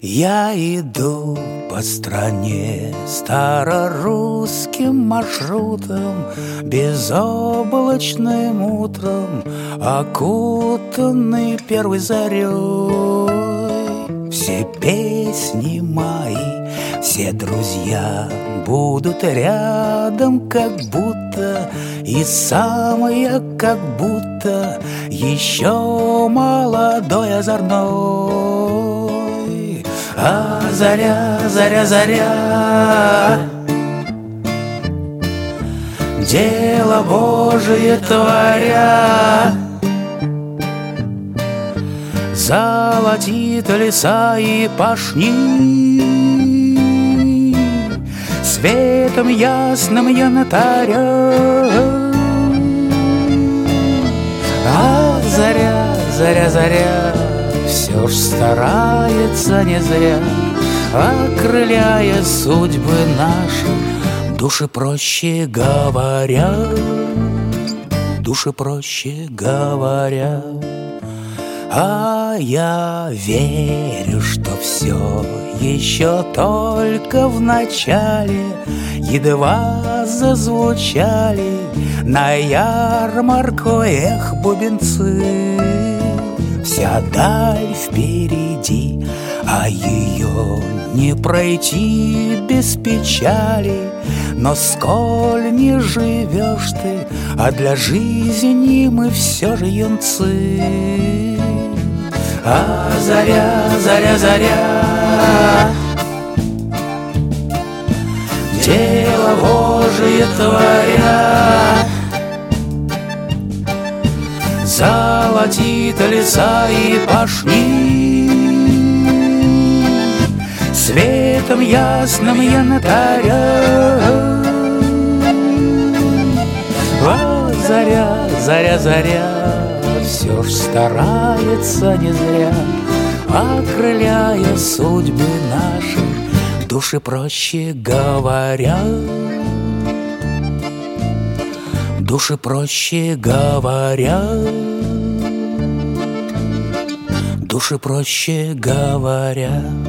Я иду по стране старорусским маршрутом, безоблачным утром, окутанный первой зарей. Все песни мои, все друзья будут рядом, как будто, и сам я как будто еще молодой, озорной. А заря, заря, заря, дело Божие творя, золотит леса и пашни, светом ясным янтаря. А заря, заря, заря, все ж старается не зря, окрыляя судьбы наши, души проще говоря, души проще говоря. А я верю, что все еще только в начале, едва зазвучали на ярмарку эх бубенцы. Вся даль впереди, а ее не пройти без печали. Но сколь не живешь ты, а для жизни мы все же юнцы. А заря, заря, заря, дело Божие творя, золотит леса и пашни, светом ясным янтаря. А заря, заря, заря, все ж старается не зря, окрыляя судьбы наши, души проще говоря, души проще говоря, души проще говоря.